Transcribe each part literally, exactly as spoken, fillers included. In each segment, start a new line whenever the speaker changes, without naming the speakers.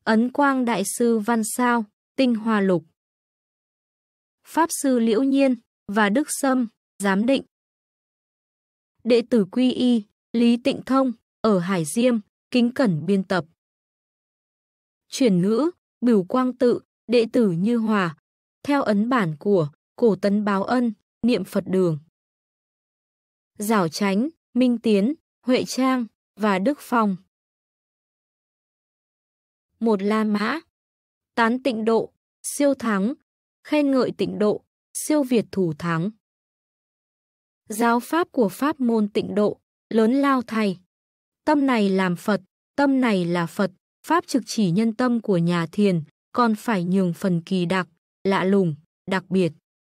Ấn Quang Đại sư Văn Sao, Tinh Hoa Lục. Pháp sư Liễu Nhiên và Đức Sâm, giám định. Đệ tử quy y, Lý Tịnh Thông, ở Hải Diêm, kính cẩn biên tập. Chuyển ngữ, Bửu Quang Tự, đệ tử Như Hòa, theo ấn bản của Cổ Tấn Báo Ân, Niệm Phật Đường. Giảo Chánh, Minh Tiến, Huệ Trang và Đức Phong. Một La Mã. Tán tịnh độ, siêu thắng, khen ngợi tịnh độ, siêu việt thủ thắng. Giáo pháp của pháp môn tịnh độ, lớn lao thầy. Tâm này làm Phật, tâm này là Phật, pháp trực chỉ nhân tâm của nhà thiền, còn phải nhường phần kỳ đặc, lạ lùng, đặc biệt.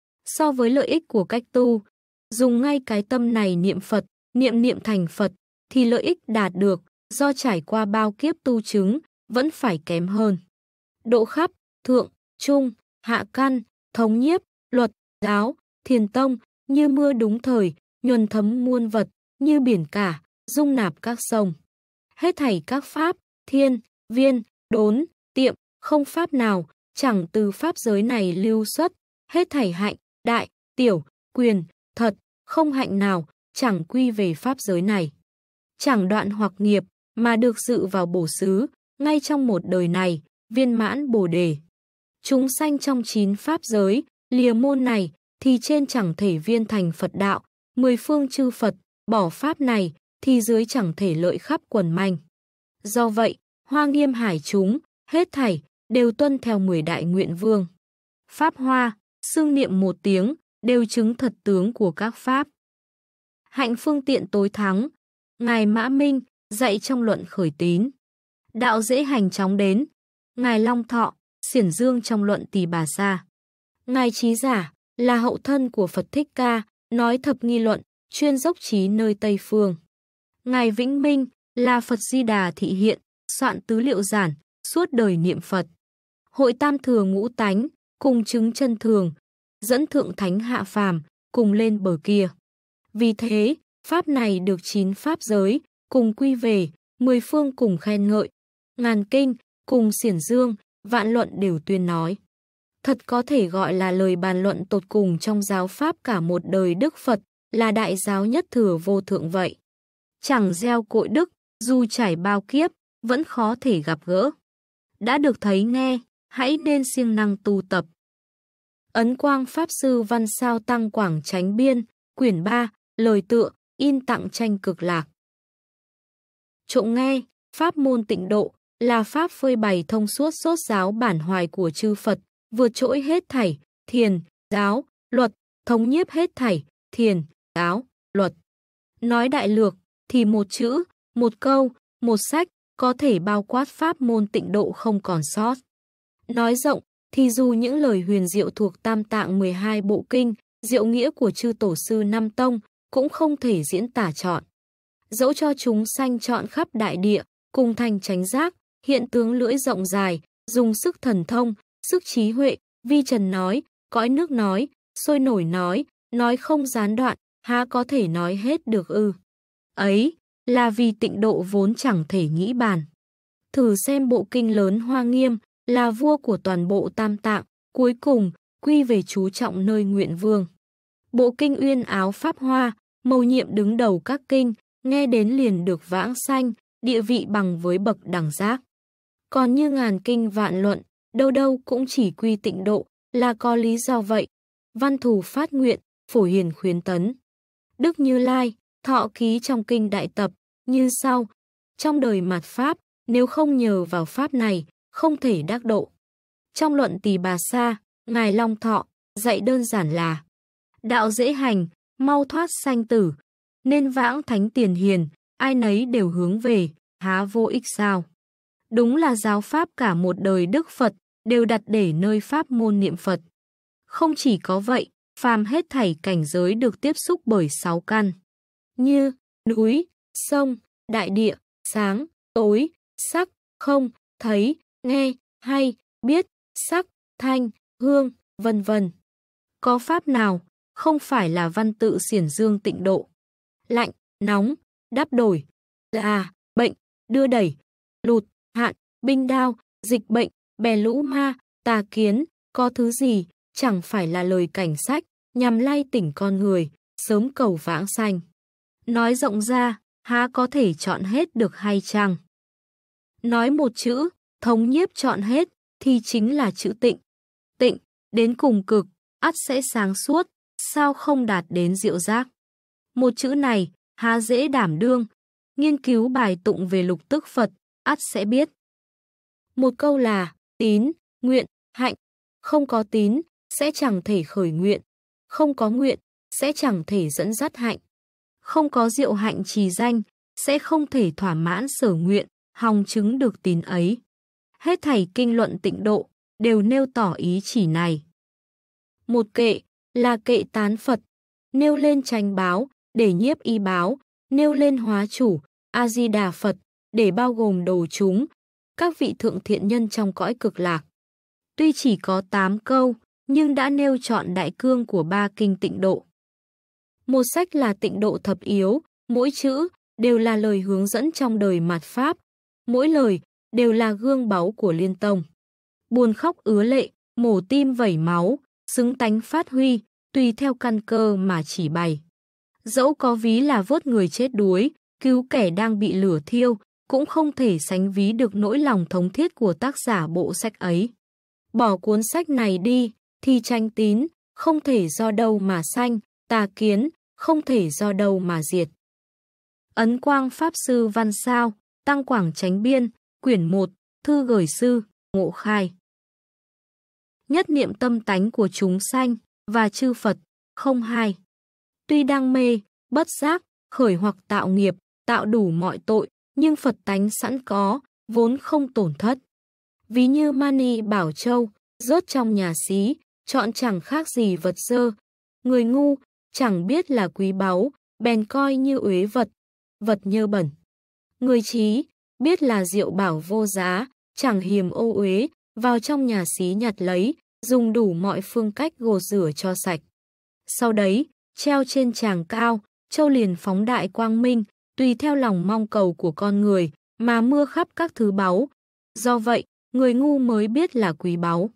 So với lợi ích của cách tu, dùng ngay cái tâm này niệm Phật, niệm niệm thành Phật, thì lợi ích đạt được, do trải qua bao kiếp tu chứng, vẫn phải kém hơn. Độ khắp, thượng, trung, hạ căn, thống nhiếp, luật, giáo, thiền tông, như mưa đúng thời, nhuần thấm muôn vật, như biển cả, dung nạp các sông. Hết thảy các pháp, thiên, viên, đốn, tiệm, không pháp nào, chẳng từ pháp giới này lưu xuất, hết thảy hạnh, đại, tiểu, quyền, thật, không hạnh nào, chẳng quy về pháp giới này. Chẳng đoạn hoặc nghiệp, mà được dự vào bổ xứ, ngay trong một đời này, viên mãn bồ đề. Chúng sanh trong chín pháp giới, lìa môn này, thì trên chẳng thể viên thành Phật đạo, mười phương chư Phật, bỏ pháp này, thì dưới chẳng thể lợi khắp quần manh. Do vậy, Hoa Nghiêm Hải chúng, hết thảy, đều tuân theo mười đại nguyện vương. Pháp Hoa, xưng niệm một tiếng, đều chứng thật tướng của các pháp. Hạnh phương tiện tối thắng, Ngài Mã Minh, dạy trong luận khởi tín. Đạo dễ hành chóng đến, Ngài Long Thọ, xiển dương trong luận Tỳ Bà Sa. Ngài Trí Giả, là hậu thân của Phật Thích Ca, nói thập nghi luận, chuyên dốc trí nơi Tây Phương. Ngài Vĩnh Minh, là Phật Di Đà thị hiện, soạn tứ liệu giản, suốt đời niệm Phật. Hội tam thừa ngũ tánh, cùng chứng chân thường, dẫn thượng thánh hạ phàm, cùng lên bờ kia. Vì thế, pháp này được chín pháp giới, cùng quy về, mười phương cùng khen ngợi, ngàn kinh, cùng xiển dương, vạn luận đều tuyên nói. Thật có thể gọi là lời bàn luận tột cùng trong giáo pháp cả một đời Đức Phật, là đại giáo nhất thừa vô thượng vậy. Chẳng gieo cội đức, dù trải bao kiếp, vẫn khó thể gặp gỡ. Đã được thấy nghe, hãy nên siêng năng tu tập. Ấn Quang Pháp Sư Văn Sao Tăng Quảng Chánh Biên, quyển ba, lời tựa, in tặng tranh cực lạc. Trộm nghe, pháp môn tịnh độ, là pháp phơi bày thông suốt sốt giáo bản hoài của chư Phật, vượt trội hết thảy, thiền, giáo, luật, thống nhiếp hết thảy, thiền, giáo, luật. Nói đại lược, thì một chữ, một câu, một sách, có thể bao quát pháp môn tịnh độ không còn sót. Nói rộng, thì dù những lời huyền diệu thuộc tam tạng mười hai bộ kinh, diệu nghĩa của chư tổ sư năm tông, cũng không thể diễn tả trọn. Dẫu cho chúng sanh trọn khắp đại địa, cùng thành chánh giác, hiện tướng lưỡi rộng dài, dùng sức thần thông, sức trí huệ, vi trần nói, cõi nước nói, sôi nổi nói, nói không gián đoạn, há có thể nói hết được ư? Ấy, là vì tịnh độ vốn chẳng thể nghĩ bàn. Thử xem bộ kinh lớn Hoa Nghiêm, là vua của toàn bộ tam tạng, cuối cùng, quy về chú trọng nơi nguyện vương. Bộ kinh Uyên Áo Pháp Hoa, mầu nhiệm đứng đầu các kinh, nghe đến liền được vãng sanh, địa vị bằng với bậc đẳng giác. Còn như ngàn kinh vạn luận, đâu đâu cũng chỉ quy tịnh độ, là có lý do vậy. Văn thù phát nguyện, phổ hiền khuyến tấn. Đức Như Lai, thọ ký trong kinh Đại Tập, như sau: trong đời mạt Pháp, nếu không nhờ vào Pháp này, không thể đắc độ. Trong luận Tỳ Bà Sa, Ngài Long Thọ, dạy đơn giản là: đạo dễ hành, mau thoát sanh tử, nên vãng thánh tiền hiền, ai nấy đều hướng về, há vô ích sao? Đúng là giáo pháp cả một đời Đức Phật, đều đặt để nơi pháp môn niệm Phật. Không chỉ có vậy, phàm hết thảy cảnh giới được tiếp xúc bởi sáu căn, như núi, sông, đại địa, sáng, tối, sắc, không, thấy, nghe, hay, biết, sắc, thanh, hương, vân vân. Có pháp nào không phải là văn tự xiển dương tịnh độ? Lạnh, nóng, đắp đổi, già, bệnh, đưa đẩy, lụt, hạn, binh đao, dịch bệnh, bè lũ ma, tà kiến, có thứ gì, chẳng phải là lời cảnh sách, nhằm lay tỉnh con người, sớm cầu vãng sanh. Nói rộng ra, há có thể chọn hết được hay chăng? Nói một chữ, thống nhiếp chọn hết, thì chính là chữ tịnh. Tịnh, đến cùng cực, ắt sẽ sáng suốt, sao không đạt đến diệu giác. Một chữ này, há dễ đảm đương, nghiên cứu bài tụng về lục tức Phật, ắt sẽ biết. Một câu là, tín, nguyện, hạnh, không có tín, sẽ chẳng thể khởi nguyện, không có nguyện, sẽ chẳng thể dẫn dắt hạnh, không có diệu hạnh trì danh, sẽ không thể thỏa mãn sở nguyện, hòng chứng được tín ấy. Hết thảy kinh luận tịnh độ, đều nêu tỏ ý chỉ này. Một kệ, là kệ tán Phật, nêu lên chánh báo, để nhiếp y báo, nêu lên hóa chủ, A-di-đà Phật, để bao gồm đồ chúng, các vị thượng thiện nhân trong cõi cực lạc. Tuy chỉ có tám câu, nhưng đã nêu trọn đại cương của ba kinh tịnh độ. Một sách là tịnh độ thập yếu, mỗi chữ đều là lời hướng dẫn trong đời mạt Pháp, mỗi lời đều là gương báu của Liên Tông. Buồn khóc ứa lệ, mổ tim vẩy máu, xứng tánh phát huy, tùy theo căn cơ mà chỉ bày. Dẫu có ví là vớt người chết đuối, cứu kẻ đang bị lửa thiêu, cũng không thể sánh ví được nỗi lòng thống thiết của tác giả bộ sách ấy. Bỏ cuốn sách này đi, thì tranh tín, không thể do đâu mà sanh, tà kiến, không thể do đâu mà diệt. Ấn Quang Pháp Sư Văn Sao, Tăng Quảng Chánh Biên, quyển một, thư gửi sư, Ngộ Khai. Nhất niệm tâm tánh của chúng sanh, và chư Phật, không hai. Tuy đang mê, bất giác, khởi hoặc tạo nghiệp, tạo đủ mọi tội, nhưng Phật tánh sẵn có, vốn không tổn thất. Ví như Mani Bảo Châu, rớt trong nhà xí, chọn chẳng khác gì vật dơ. Người ngu, chẳng biết là quý báu, bèn coi như uế vật, vật nhơ bẩn. Người trí, biết là diệu bảo vô giá, chẳng hiềm ô uế, vào trong nhà xí nhặt lấy, dùng đủ mọi phương cách gột rửa cho sạch. Sau đấy, treo trên tràng cao, châu liền phóng đại quang minh, tùy theo lòng mong cầu của con người, mà mưa khắp các thứ báu. Do vậy, người ngu mới biết là quý báu.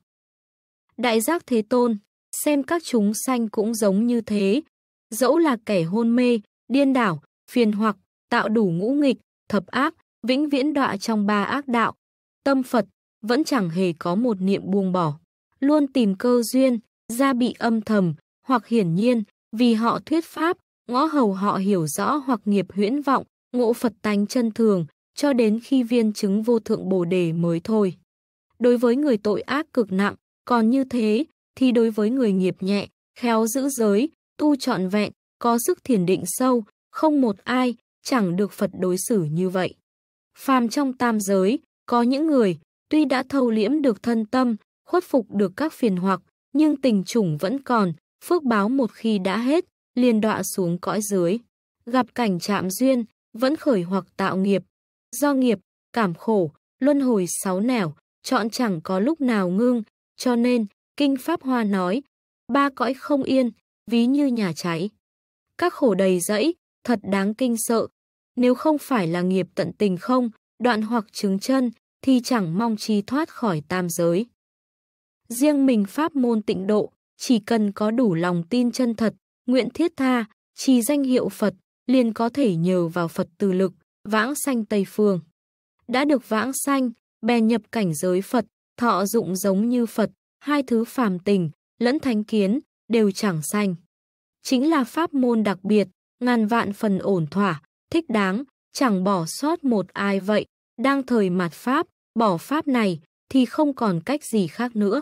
Đại Giác Thế Tôn, xem các chúng sanh cũng giống như thế, dẫu là kẻ hôn mê, điên đảo, phiền hoặc, tạo đủ ngũ nghịch, thập ác, vĩnh viễn đọa trong ba ác đạo. Tâm Phật vẫn chẳng hề có một niệm buông bỏ, luôn tìm cơ duyên, ra bị âm thầm, hoặc hiển nhiên, vì họ thuyết pháp, ngõ hầu họ hiểu rõ hoặc nghiệp huyễn vọng, ngộ Phật tánh chân thường, cho đến khi viên chứng vô thượng Bồ Đề mới thôi. Đối với người tội ác cực nặng, còn như thế, thì đối với người nghiệp nhẹ, khéo giữ giới, tu trọn vẹn, có sức thiền định sâu, không một ai, chẳng được Phật đối xử như vậy. Phàm trong tam giới, có những người, tuy đã thâu liễm được thân tâm, khuất phục được các phiền hoặc, nhưng tình chủng vẫn còn, phước báo một khi đã hết, liền đọa xuống cõi dưới. Gặp cảnh chạm duyên, vẫn khởi hoặc tạo nghiệp. Do nghiệp, cảm khổ, luân hồi sáu nẻo, chọn chẳng có lúc nào ngưng, cho nên, Kinh Pháp Hoa nói, ba cõi không yên, ví như nhà cháy. Các khổ đầy rẫy, thật đáng kinh sợ. Nếu không phải là nghiệp tận tình không, đoạn hoặc chứng chân, thì chẳng mong chi thoát khỏi tam giới. Riêng mình pháp môn tịnh độ, chỉ cần có đủ lòng tin chân thật, nguyện thiết tha, trì danh hiệu Phật, liền có thể nhờ vào Phật từ lực, vãng sanh Tây Phương. Đã được vãng sanh, bèn nhập cảnh giới Phật, thọ dụng giống như Phật, hai thứ phàm tình, lẫn thánh kiến, đều chẳng sanh. Chính là pháp môn đặc biệt, ngàn vạn phần ổn thỏa, thích đáng, chẳng bỏ sót một ai vậy, đang thời mạt Pháp, bỏ Pháp này, thì không còn cách gì khác nữa.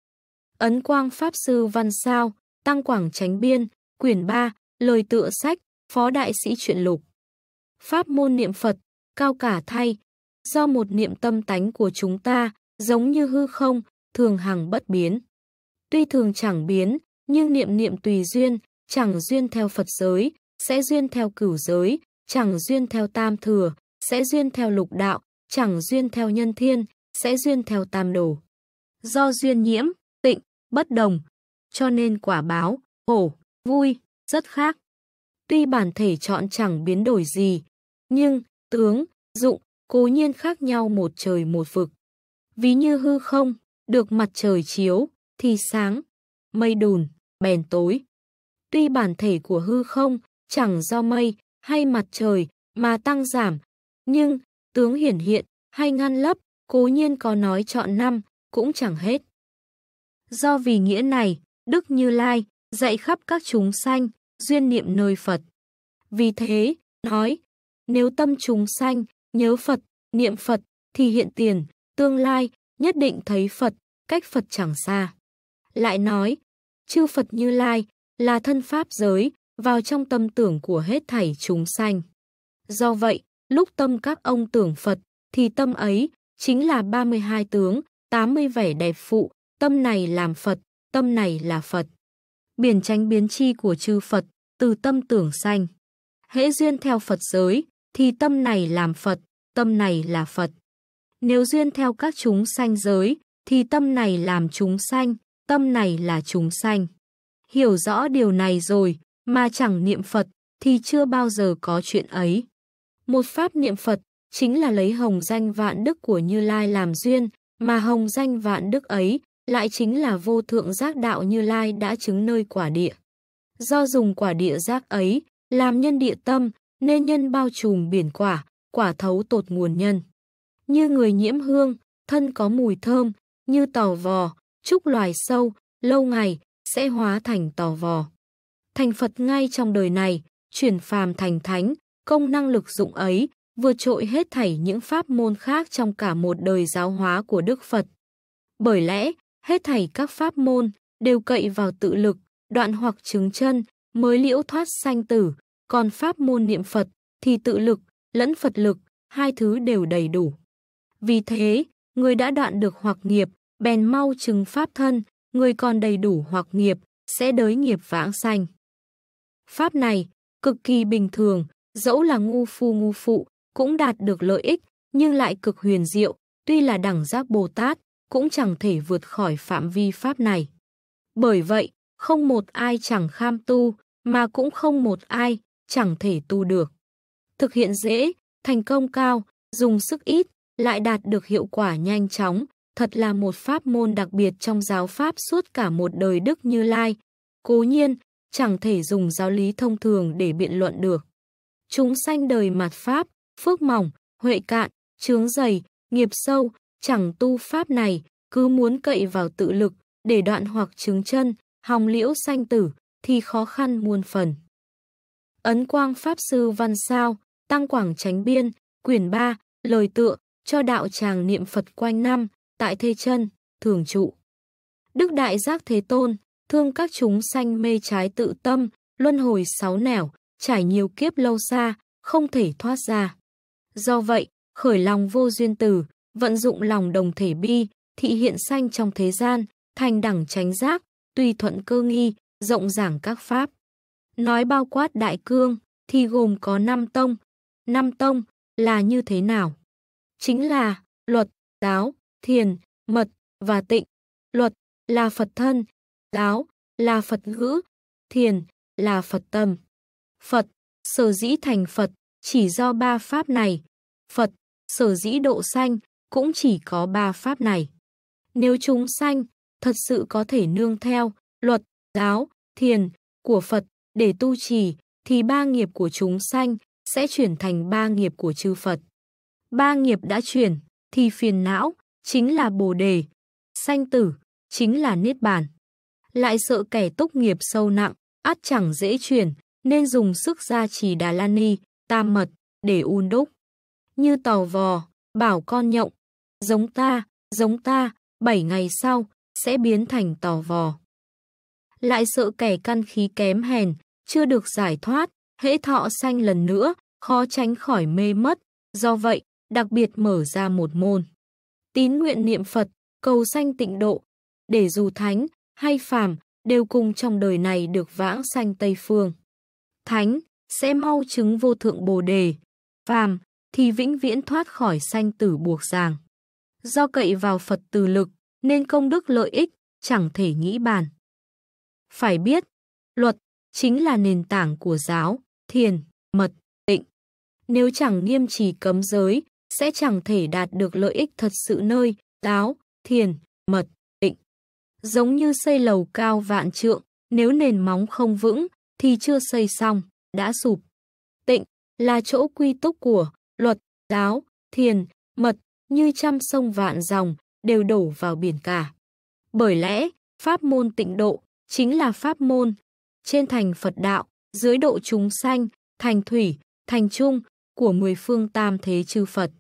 Ấn Quang Pháp Sư Văn Sao, Tăng Quảng Chánh Biên, quyển ba, lời tựa sách, Phó Đại Sĩ Truyện Lục. Pháp môn niệm Phật, cao cả thay, do một niệm tâm tánh của chúng ta, giống như hư không, thường hằng bất biến. Tuy thường chẳng biến, nhưng niệm niệm tùy duyên, chẳng duyên theo Phật giới, sẽ duyên theo cửu giới, chẳng duyên theo tam thừa, sẽ duyên theo lục đạo, chẳng duyên theo nhân thiên, sẽ duyên theo tam đồ. Do duyên nhiễm, tịnh, bất đồng, cho nên quả báo, khổ, vui, rất khác. Tuy bản thể chọn chẳng biến đổi gì, nhưng tướng, dụng, cố nhiên khác nhau một trời một vực. Ví như hư không, được mặt trời chiếu, thì sáng, mây đùn, bèn tối. Tuy bản thể của hư không chẳng do mây hay mặt trời mà tăng giảm, nhưng tướng hiển hiện hay ngăn lấp, cố nhiên có nói trọn năm, cũng chẳng hết. Do vì nghĩa này, Đức Như Lai dạy khắp các chúng sanh, duyên niệm nơi Phật. Vì thế, nói, nếu tâm chúng sanh, nhớ Phật, niệm Phật, thì hiện tiền, tương lai, nhất định thấy Phật, cách Phật chẳng xa. Lại nói, chư Phật Như Lai là thân pháp giới, vào trong tâm tưởng của hết thảy chúng sanh. Do vậy, lúc tâm các ông tưởng Phật, thì tâm ấy chính là ba mươi hai tướng, tám mươi vẻ đẹp phụ, tâm này làm Phật, tâm này là Phật. Biển chánh biến chi của chư Phật, từ tâm tưởng sanh. Hễ duyên theo Phật giới, thì tâm này làm Phật, tâm này là Phật. Nếu duyên theo các chúng sanh giới, thì tâm này làm chúng sanh, tâm này là chúng sanh. Hiểu rõ điều này rồi, mà chẳng niệm Phật, thì chưa bao giờ có chuyện ấy. Một pháp niệm Phật, chính là lấy hồng danh vạn đức của Như Lai làm duyên, mà hồng danh vạn đức ấy, lại chính là vô thượng giác đạo Như Lai đã chứng nơi quả địa. Do dùng quả địa giác ấy, làm nhân địa tâm, nên nhân bao trùm biển quả, quả thấu tột nguồn nhân. Như người nhiễm hương, thân có mùi thơm, như tò vò, trúc loài sâu, lâu ngày, sẽ hóa thành tò vò. Thành Phật ngay trong đời này, chuyển phàm thành thánh, công năng lực dụng ấy, vượt trội hết thảy những pháp môn khác trong cả một đời giáo hóa của Đức Phật. Bởi lẽ, hết thảy các pháp môn đều cậy vào tự lực, đoạn hoặc chứng chân, mới liễu thoát sanh tử, còn pháp môn niệm Phật thì tự lực, lẫn Phật lực, hai thứ đều đầy đủ. Vì thế, người đã đoạn được hoặc nghiệp, bèn mau chứng pháp thân, người còn đầy đủ hoặc nghiệp, sẽ đới nghiệp vãng sanh. Pháp này, cực kỳ bình thường, dẫu là ngu phu ngu phụ, cũng đạt được lợi ích, nhưng lại cực huyền diệu, tuy là đẳng giác Bồ Tát, cũng chẳng thể vượt khỏi phạm vi pháp này. Bởi vậy, không một ai chẳng kham tu, mà cũng không một ai chẳng thể tu được. Thực hiện dễ, thành công cao, dùng sức ít, lại đạt được hiệu quả nhanh chóng, thật là một pháp môn đặc biệt trong giáo pháp suốt cả một đời Đức Như Lai. Cố nhiên, chẳng thể dùng giáo lý thông thường để biện luận được. Chúng sanh đời mạt pháp, phước mỏng, huệ cạn, chướng dày, nghiệp sâu, chẳng tu pháp này, cứ muốn cậy vào tự lực, để đoạn hoặc chứng chân, hòng liễu sanh tử, thì khó khăn muôn phần. Ấn Quang Pháp Sư Văn Sao, Tăng Quảng Chánh Biên, quyển ba, lời tựa, cho đạo tràng niệm Phật quanh năm, tại Thê Chân, thường trụ. Đức Đại Giác Thế Tôn, thương các chúng sanh mê trái tự tâm, luân hồi sáu nẻo, trải nhiều kiếp lâu xa, không thể thoát ra. Do vậy, khởi lòng vô duyên từ, vận dụng lòng đồng thể bi, thị hiện sanh trong thế gian, thành đẳng chánh giác, tùy thuận cơ nghi, rộng giảng các pháp. Nói bao quát đại cương, thì gồm có năm tông. Năm tông là như thế nào? Chính là luật, giáo, thiền, mật và tịnh. Luật là Phật thân, giáo là Phật ngữ, thiền là Phật tâm. Phật sở dĩ thành Phật chỉ do ba pháp này. Phật sở dĩ độ sanh cũng chỉ có ba pháp này. Nếu chúng sanh thật sự có thể nương theo luật, giáo, thiền của Phật để tu trì, thì ba nghiệp của chúng sanh sẽ chuyển thành ba nghiệp của chư Phật. Ba nghiệp đã chuyển, thì phiền não chính là Bồ Đề, sanh tử chính là Niết Bàn. Lại sợ kẻ túc nghiệp sâu nặng, ắt chẳng dễ chuyển, nên dùng sức gia trì Đà La Ni, Tam Mật để un đúc. Như tò vò, bảo con nhộng, giống ta, giống ta, bảy ngày sau sẽ biến thành tò vò. Lại sợ kẻ căn khí kém hèn, chưa được giải thoát, hễ thọ sanh lần nữa, khó tránh khỏi mê mất. Do vậy, đặc biệt mở ra một môn. Tín nguyện niệm Phật, cầu sanh tịnh độ, để dù thánh hay phàm đều cùng trong đời này được vãng sanh Tây Phương. Thánh sẽ mau chứng vô thượng Bồ Đề, phàm thì vĩnh viễn thoát khỏi sanh tử buộc ràng. Do cậy vào Phật từ lực, nên công đức lợi ích chẳng thể nghĩ bàn. Phải biết, luật chính là nền tảng của giáo, thiền, mật, tịnh. Nếu chẳng nghiêm trì cấm giới, sẽ chẳng thể đạt được lợi ích thật sự nơi giáo, thiền, mật, tịnh. Giống như xây lầu cao vạn trượng, nếu nền móng không vững thì chưa xây xong, đã sụp. Tịnh là chỗ quy túc của luật, giáo, thiền, mật, như trăm sông vạn dòng đều đổ vào biển cả. Bởi lẽ, pháp môn tịnh độ chính là pháp môn trên thành Phật đạo, dưới độ chúng sanh, thành thủy, thành trung của mười phương tam thế chư Phật.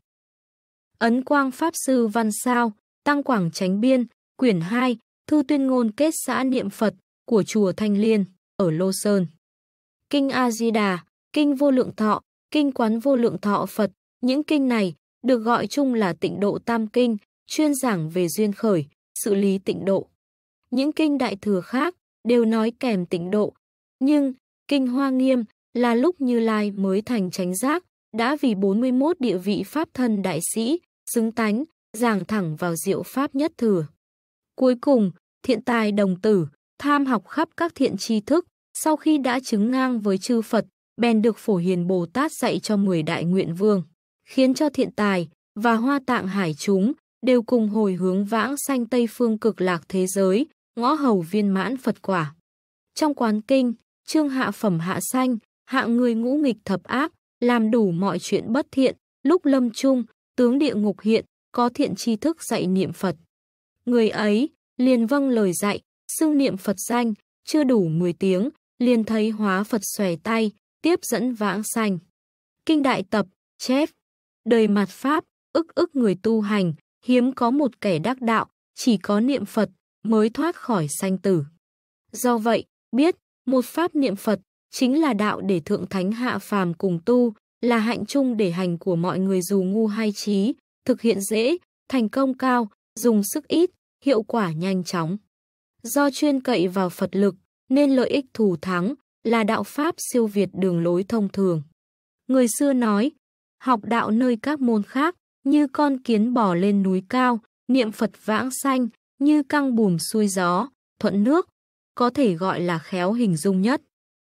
Ấn Quang Pháp Sư Văn Sao, Tăng Quảng Chánh Biên, quyển hai, Thư tuyên ngôn kết xã niệm Phật của chùa Thanh Liên ở Lô Sơn. Kinh A Di Đà, Kinh Vô Lượng Thọ, Kinh Quán Vô Lượng Thọ Phật, những kinh này được gọi chung là Tịnh Độ Tam Kinh, chuyên giảng về duyên khởi, sự lý tịnh độ. Những kinh đại thừa khác đều nói kèm tịnh độ, nhưng Kinh Hoa Nghiêm là lúc Như Lai mới thành chánh giác, đã vì bốn mươi mốt địa vị pháp thân đại sĩ, xứng tánh, giảng thẳng vào diệu pháp nhất thừa. Cuối cùng, thiện tài đồng tử, tham học khắp các thiện tri thức, sau khi đã chứng ngang với chư Phật, bèn được Phổ Hiền Bồ Tát dạy cho mười đại nguyện vương, khiến cho thiện tài và Hoa Tạng Hải chúng đều cùng hồi hướng vãng sanh Tây Phương Cực Lạc thế giới, ngõ hầu viên mãn Phật quả. Trong Quán Kinh, chương hạ phẩm hạ sanh, hạng người ngũ nghịch thập ác, làm đủ mọi chuyện bất thiện, lúc lâm chung, tướng địa ngục hiện, có thiện tri thức dạy niệm Phật. Người ấy liền vâng lời dạy, xưng niệm Phật danh, chưa đủ mười tiếng, liền thấy hóa Phật xòe tay, tiếp dẫn vãng sanh. Kinh Đại Tập, chép, đời mạt Pháp, ức ức người tu hành, hiếm có một kẻ đắc đạo, chỉ có niệm Phật mới thoát khỏi sanh tử. Do vậy, biết, một pháp niệm Phật chính là đạo để thượng thánh hạ phàm cùng tu, là hạnh chung để hành của mọi người dù ngu hay trí, thực hiện dễ, thành công cao, dùng sức ít, hiệu quả nhanh chóng. Do chuyên cậy vào Phật lực, nên lợi ích thù thắng, là đạo pháp siêu việt đường lối thông thường. Người xưa nói, học đạo nơi các môn khác, như con kiến bò lên núi cao, niệm Phật vãng sanh, như căng bùm xuôi gió, thuận nước, có thể gọi là khéo hình dung nhất.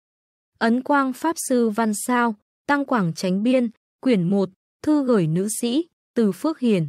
Ấn Quang Pháp Sư Văn Sao, Tăng Quảng Chánh Biên, quyển một, thư gửi nữ sĩ, từ Phước Hiền.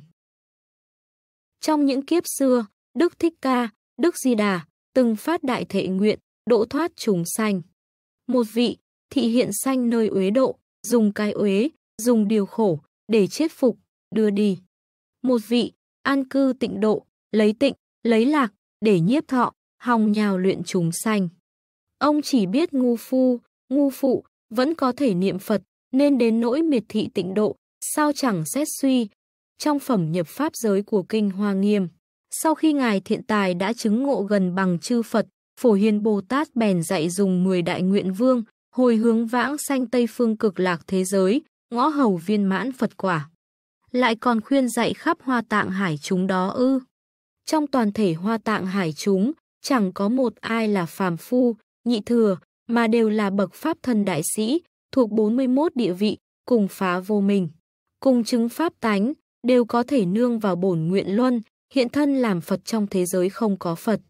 Trong những kiếp xưa, Đức Thích Ca, Đức Di Đà, từng phát đại thệ nguyện, độ thoát chúng sanh. Một vị, thị hiện sanh nơi uế độ, dùng cái uế, dùng điều khổ, để chết phục, đưa đi. Một vị, an cư tịnh độ, lấy tịnh, lấy lạc, để nhiếp thọ, hòng nhào luyện chúng sanh. Ông chỉ biết ngu phu, ngu phụ, vẫn có thể niệm Phật, nên đến nỗi miệt thị tịnh độ, sao chẳng xét suy. Trong phẩm nhập pháp giới của Kinh Hoa Nghiêm, sau khi Ngài Thiện Tài đã chứng ngộ gần bằng chư Phật, Phổ Hiền Bồ Tát bèn dạy dùng mười đại nguyện vương, hồi hướng vãng sanh Tây Phương Cực Lạc thế giới, ngõ hầu viên mãn Phật quả. Lại còn khuyên dạy khắp Hoa Tạng Hải chúng đó ư. Trong toàn thể Hoa Tạng Hải chúng, chẳng có một ai là phàm phu, nhị thừa, mà đều là bậc pháp thân đại sĩ, thuộc bốn mươi mốt địa vị, cùng phá vô minh, cùng chứng pháp tánh, đều có thể nương vào bổn nguyện luân, hiện thân làm Phật trong thế giới không có Phật.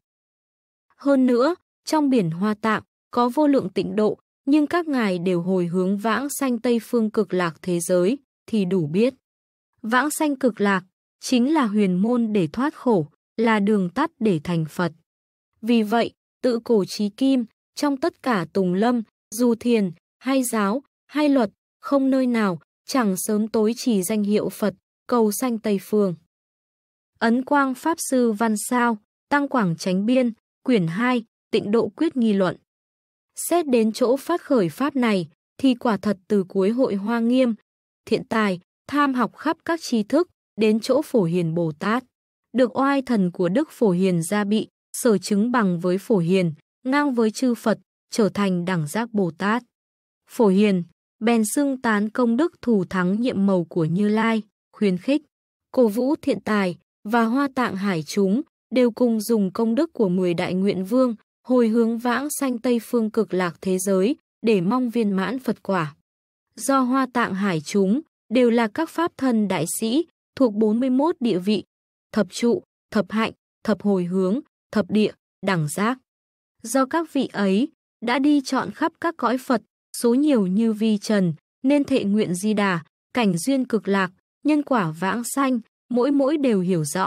Hơn nữa, trong biển Hoa Tạng, có vô lượng tịnh độ, nhưng các ngài đều hồi hướng vãng sanh Tây Phương Cực Lạc thế giới, thì đủ biết. Vãng sanh cực lạc, chính là huyền môn để thoát khổ, là đường tắt để thành Phật. Vì vậy, tự cổ chí kim, trong tất cả tùng lâm, dù thiền, hay giáo, hay luật, không nơi nào, chẳng sớm tối chỉ danh hiệu Phật, cầu sanh Tây Phương. Ấn Quang Pháp Sư Văn Sao, Tăng Quảng Chánh Biên, quyển hai, Tịnh Độ Quyết Nghi Luận. Xét đến chỗ phát khởi pháp này, thì quả thật từ cuối hội Hoa Nghiêm, Thiện Tài, tham học khắp các tri thức, đến chỗ Phổ Hiền Bồ Tát. Được oai thần của Đức Phổ Hiền gia bị, sở chứng bằng với Phổ Hiền, ngang với chư Phật, trở thành đẳng giác Bồ Tát. Phổ Hiền, bèn xưng tán công đức thù thắng nhiệm màu của Như Lai, khuyến khích, cổ vũ Thiện Tài và Hoa Tạng Hải chúng, đều cùng dùng công đức của mười đại nguyện vương, hồi hướng vãng sanh Tây Phương Cực Lạc thế giới, để mong viên mãn Phật quả. Do Hoa Tạng Hải chúng, đều là các pháp thân đại sĩ, thuộc bốn mươi mốt địa vị, thập trụ, thập hạnh, thập hồi hướng, thập địa, đẳng giác. Do các vị ấy, đã đi chọn khắp các cõi Phật, số nhiều như vi trần, nên thệ nguyện Di Đà, cảnh duyên cực lạc, nhân quả vãng sanh, mỗi mỗi đều hiểu rõ,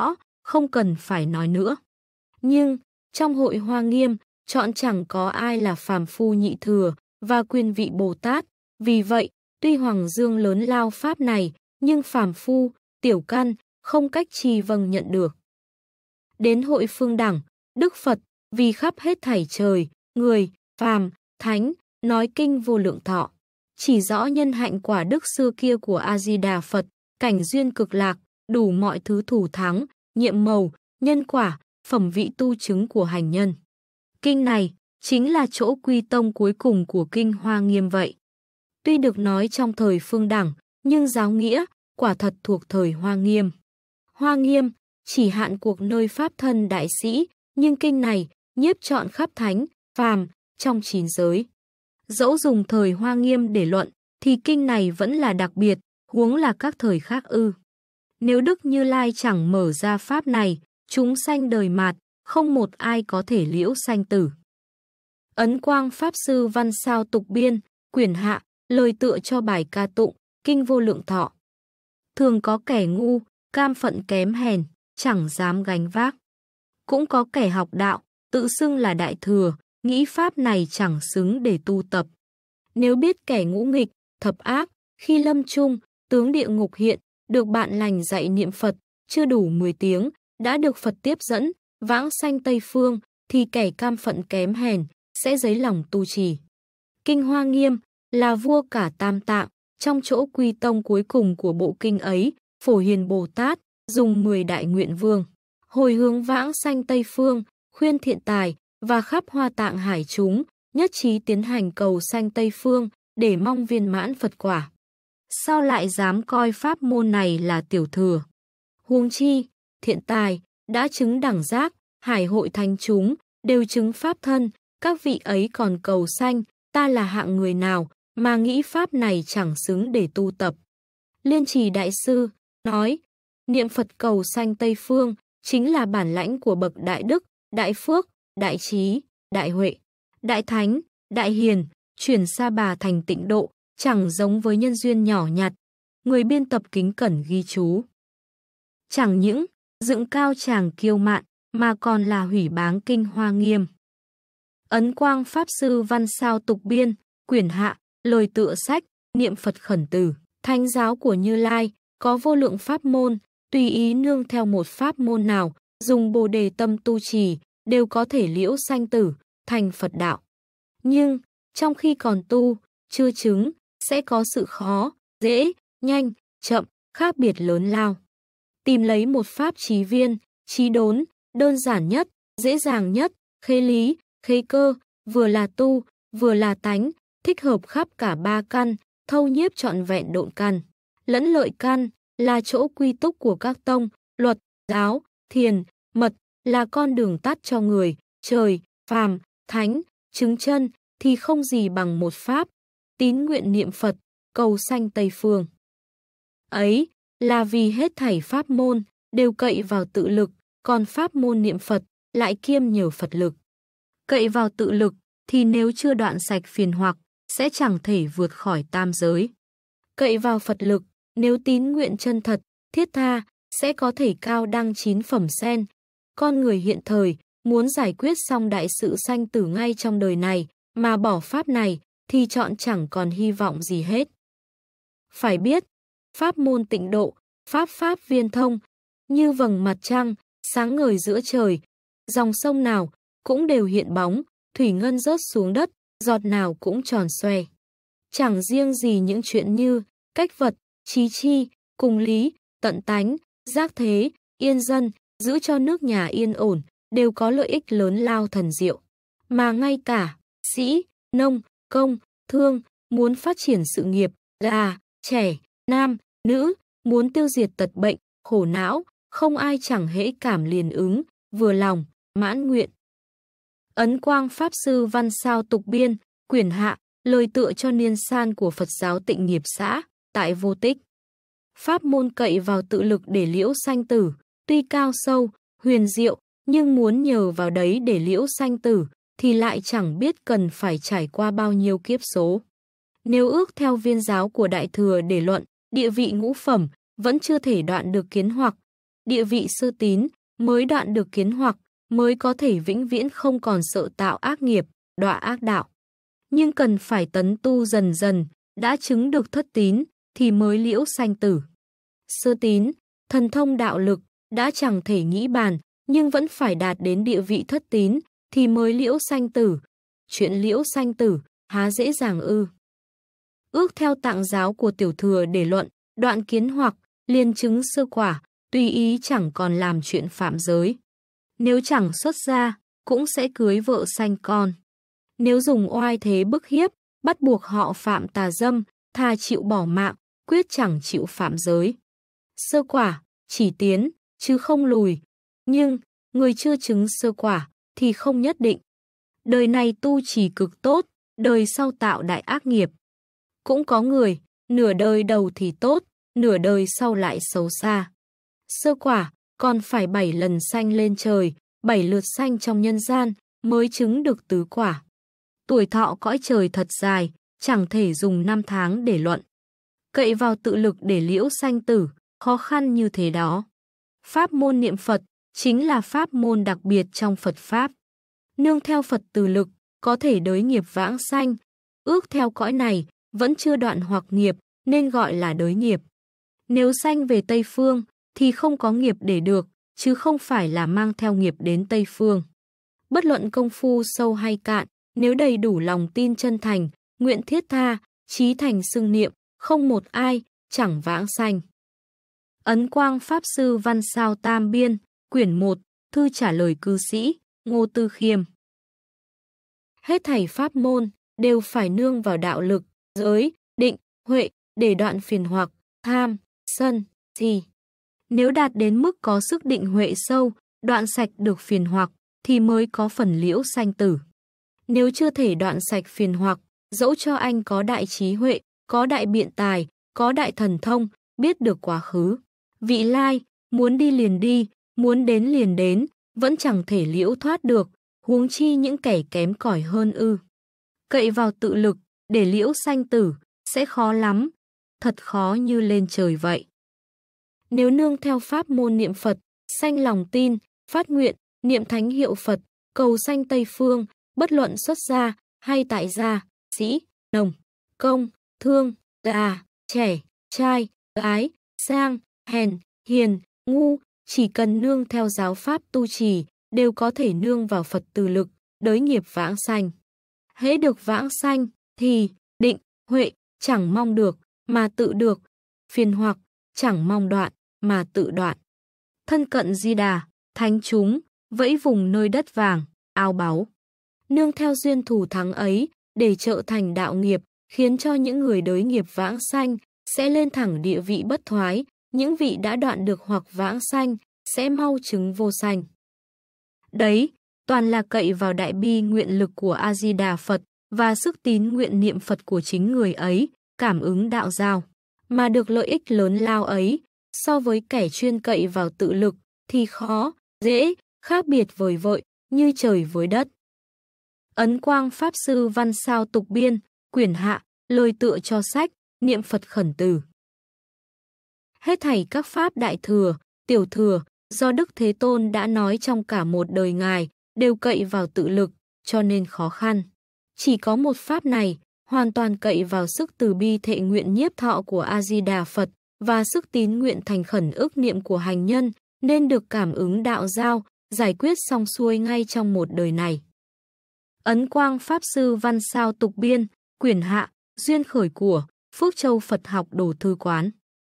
không cần phải nói nữa. Nhưng, trong hội Hoa Nghiêm, chọn chẳng có ai là phàm phu nhị thừa và quyền vị Bồ Tát. Vì vậy, tuy Hoàng Dương lớn lao pháp này, nhưng phàm phu, tiểu căn, không cách chi vâng nhận được. Đến hội Phương Đẳng, Đức Phật, vì khắp hết thảy trời, người, phàm, thánh, nói kinh vô lượng thọ. Chỉ rõ nhân hạnh quả đức xưa kia của A-di-đà Phật, cảnh duyên cực lạc, đủ mọi thứ thủ thắng, nhiệm màu, nhân quả, phẩm vị tu chứng của hành nhân. Kinh này chính là chỗ quy tông cuối cùng của Kinh Hoa Nghiêm vậy. Tuy được nói trong thời Phương Đẳng, nhưng giáo nghĩa quả thật thuộc thời Hoa Nghiêm. Hoa Nghiêm chỉ hạn cuộc nơi pháp thân đại sĩ, nhưng kinh này nhiếp trọn khắp thánh, phàm, trong chín giới. Dẫu dùng thời Hoa Nghiêm để luận, thì kinh này vẫn là đặc biệt, huống là các thời khác ư. Nếu Đức Như Lai chẳng mở ra pháp này, chúng sanh đời mạt, không một ai có thể liễu sanh tử. Ấn Quang Pháp Sư Văn Sao Tục Biên, quyển hạ, lời tựa cho bài ca tụng, Kinh Vô Lượng Thọ. Thường có kẻ ngu, cam phận kém hèn, chẳng dám gánh vác. Cũng có kẻ học đạo, tự xưng là đại thừa, nghĩ pháp này chẳng xứng để tu tập. Nếu biết kẻ ngũ nghịch, thập ác, khi lâm chung, tướng địa ngục hiện, được bạn lành dạy niệm Phật, chưa đủ mười tiếng, đã được Phật tiếp dẫn, vãng sanh Tây Phương, thì kẻ cam phận kém hèn, sẽ dấy lòng tu trì. Kinh Hoa Nghiêm là vua cả tam tạng, trong chỗ quy tông cuối cùng của bộ kinh ấy, Phổ Hiền Bồ Tát, dùng mười đại nguyện vương, hồi hướng vãng sanh Tây Phương, khuyên thiện tài, và khắp Hoa Tạng hải chúng, nhất trí tiến hành cầu sanh Tây Phương, để mong viên mãn Phật quả. Sao lại dám coi pháp môn này là tiểu thừa? Huống chi, thiện tài, đã chứng đẳng giác, hải hội thánh chúng, đều chứng pháp thân, các vị ấy còn cầu sanh, ta là hạng người nào, mà nghĩ pháp này chẳng xứng để tu tập. Liên Trì Đại Sư nói, niệm Phật cầu sanh Tây Phương, chính là bản lãnh của bậc đại đức, đại phước, đại trí, đại huệ, đại thánh, đại hiền, chuyển Sa Bà thành tịnh độ, chẳng giống với nhân duyên nhỏ nhặt. Người biên tập kính cẩn ghi chú. Chẳng những dựng cao tràng kiêu mạn, mà còn là hủy báng Kinh Hoa Nghiêm. Ấn Quang Pháp Sư Văn Sao Tục Biên, quyển hạ, lời tựa sách, niệm Phật khẩn từ. Thánh giáo của Như Lai, có vô lượng pháp môn, tùy ý nương theo một pháp môn nào, dùng Bồ Đề tâm tu trì, đều có thể liễu sanh tử, thành Phật đạo. Nhưng, trong khi còn tu, chưa chứng, sẽ có sự khó, dễ, nhanh, chậm, khác biệt lớn lao. Tìm lấy một pháp trí viên, trí đốn, đơn giản nhất, dễ dàng nhất, khế lý, khế cơ, vừa là tu, vừa là tánh, thích hợp khắp cả ba căn, thâu nhiếp trọn vẹn độn căn, lẫn lợi căn, là chỗ quy túc của các tông, luật, giáo, thiền, mật, là con đường tắt cho người, trời, phàm, thánh, chứng chân, thì không gì bằng một pháp, tín nguyện niệm Phật, cầu sanh Tây Phương. Ấy, là vì hết thảy pháp môn, đều cậy vào tự lực, còn pháp môn niệm Phật, lại kiêm nhờ Phật lực. Cậy vào tự lực, thì nếu chưa đoạn sạch phiền hoặc, sẽ chẳng thể vượt khỏi tam giới. Cậy vào Phật lực, nếu tín nguyện chân thật, thiết tha, sẽ có thể cao đăng chín phẩm sen. Con người hiện thời, muốn giải quyết xong đại sự sanh tử ngay trong đời này, mà bỏ pháp này, thì chọn chẳng còn hy vọng gì hết. Phải biết, pháp môn tịnh độ, pháp pháp viên thông, như vầng mặt trăng, sáng ngời giữa trời, dòng sông nào cũng đều hiện bóng, thủy ngân rớt xuống đất, giọt nào cũng tròn xoe. Chẳng riêng gì những chuyện như cách vật, trí chi, cùng lý, tận tánh, giác thế, yên dân, giữ cho nước nhà yên ổn, đều có lợi ích lớn lao thần diệu. Mà ngay cả sĩ, nông, công, thương, muốn phát triển sự nghiệp, già, trẻ, nam, nữ, muốn tiêu diệt tật bệnh, khổ não, không ai chẳng hễ cảm liền ứng, vừa lòng, mãn nguyện. Ấn Quang Pháp Sư Văn Sao Tục Biên, quyển hạ, lời tựa cho niên san của Phật giáo Tịnh Nghiệp xã, tại Vô Tích. Pháp môn cậy vào tự lực để liễu sanh tử, tuy cao sâu, huyền diệu, nhưng muốn nhờ vào đấy để liễu sanh tử, thì lại chẳng biết cần phải trải qua bao nhiêu kiếp số. Nếu ước theo viên giáo của Đại Thừa để luận, địa vị ngũ phẩm, vẫn chưa thể đoạn được kiến hoặc, địa vị sơ tín, mới đoạn được kiến hoặc, mới có thể vĩnh viễn không còn sợ tạo ác nghiệp, đọa ác đạo. Nhưng cần phải tấn tu dần dần, đã chứng được thất tín, thì mới liễu sanh tử. Sơ tín, thần thông đạo lực, đã chẳng thể nghĩ bàn, nhưng vẫn phải đạt đến địa vị thất tín, thì mới liễu sanh tử. Chuyện liễu sanh tử, há dễ dàng ư. Ước theo tạng giáo của tiểu thừa để luận, đoạn kiến hoặc, liền chứng sơ quả, tùy ý chẳng còn làm chuyện phạm giới. Nếu chẳng xuất gia, cũng sẽ cưới vợ sanh con. Nếu dùng oai thế bức hiếp, bắt buộc họ phạm tà dâm, thà chịu bỏ mạng, quyết chẳng chịu phạm giới. Sơ quả, chỉ tiến, chứ không lùi. Nhưng, người chưa chứng sơ quả, thì không nhất định. Đời này tu trì cực tốt, đời sau tạo đại ác nghiệp. Cũng có người, nửa đời đầu thì tốt, nửa đời sau lại xấu xa. Sơ quả, còn phải bảy lần sanh lên trời, bảy lượt sanh trong nhân gian, mới chứng được tứ quả. Tuổi thọ cõi trời thật dài, chẳng thể dùng năm tháng để luận. Cậy vào tự lực để liễu sanh tử, khó khăn như thế đó. Pháp môn niệm Phật, chính là pháp môn đặc biệt trong Phật Pháp. Nương theo Phật từ lực, có thể đới nghiệp vãng sanh, ước theo cõi này, vẫn chưa đoạn hoặc nghiệp, nên gọi là đới nghiệp. Nếu sanh về Tây Phương, thì không có nghiệp để được, chứ không phải là mang theo nghiệp đến Tây Phương. Bất luận công phu sâu hay cạn, nếu đầy đủ lòng tin chân thành, nguyện thiết tha, chí thành xưng niệm, không một ai, chẳng vãng sanh. Ấn Quang Pháp Sư Văn Sao Tam Biên, quyển một, thư trả lời cư sĩ, Ngô Tư Khiêm. Hết thảy pháp môn, đều phải nương vào đạo lực, giới, định, huệ, để đoạn phiền hoặc, tham, sân, si. Nếu đạt đến mức có sức định huệ sâu, đoạn sạch được phiền hoặc, thì mới có phần liễu sanh tử. Nếu chưa thể đoạn sạch phiền hoặc, dẫu cho anh có đại trí huệ, có đại biện tài, có đại thần thông, biết được quá khứ, vị lai, muốn đi liền đi, muốn đến liền đến, vẫn chẳng thể liễu thoát được, huống chi những kẻ kém cỏi hơn ư. Cậy vào tự lực, để liễu sanh tử, sẽ khó lắm, thật khó như lên trời vậy. Nếu nương theo pháp môn niệm Phật, sanh lòng tin, phát nguyện, niệm thánh hiệu Phật, cầu sanh Tây Phương, bất luận xuất gia hay tại gia, sĩ, nông, công, thương, già, trẻ, trai, gái, sang, hèn, hiền, ngu, chỉ cần nương theo giáo pháp tu trì, đều có thể nương vào Phật từ lực, đới nghiệp vãng sanh. Hễ được vãng sanh, thì định, huệ, chẳng mong được, mà tự được, phiền hoặc, chẳng mong đoạn, mà tự đoạn. Thân cận Di Đà, thánh chúng, vẫy vùng nơi đất vàng, ao báu. Nương theo duyên thù thắng ấy, để trợ thành đạo nghiệp, khiến cho những người đới nghiệp vãng sanh, sẽ lên thẳng địa vị bất thoái, những vị đã đoạn được hoặc vãng sanh, sẽ mau chứng vô sanh. Đấy, toàn là cậy vào đại bi nguyện lực của A-di-đà Phật và sức tín nguyện niệm Phật của chính người ấy, cảm ứng đạo giao, mà được lợi ích lớn lao ấy, so với kẻ chuyên cậy vào tự lực, thì khó, dễ, khác biệt vời vợi, như trời với đất. Ấn Quang Pháp Sư Văn Sao Tục Biên, quyển hạ, lời tựa cho sách, niệm Phật khẩn từ. Hết thảy các pháp đại thừa, tiểu thừa, do Đức Thế Tôn đã nói trong cả một đời Ngài, đều cậy vào tự lực, cho nên khó khăn. Chỉ có một pháp này, hoàn toàn cậy vào sức từ bi thệ nguyện nhiếp thọ của A-di-đà Phật và sức tín nguyện thành khẩn ức niệm của hành nhân, nên được cảm ứng đạo giao, giải quyết xong xuôi ngay trong một đời này. Ấn Quang Pháp Sư Văn Sao Tục Biên, quyển hạ, duyên khởi của Phước Châu Phật Học Đồ Thư Quán.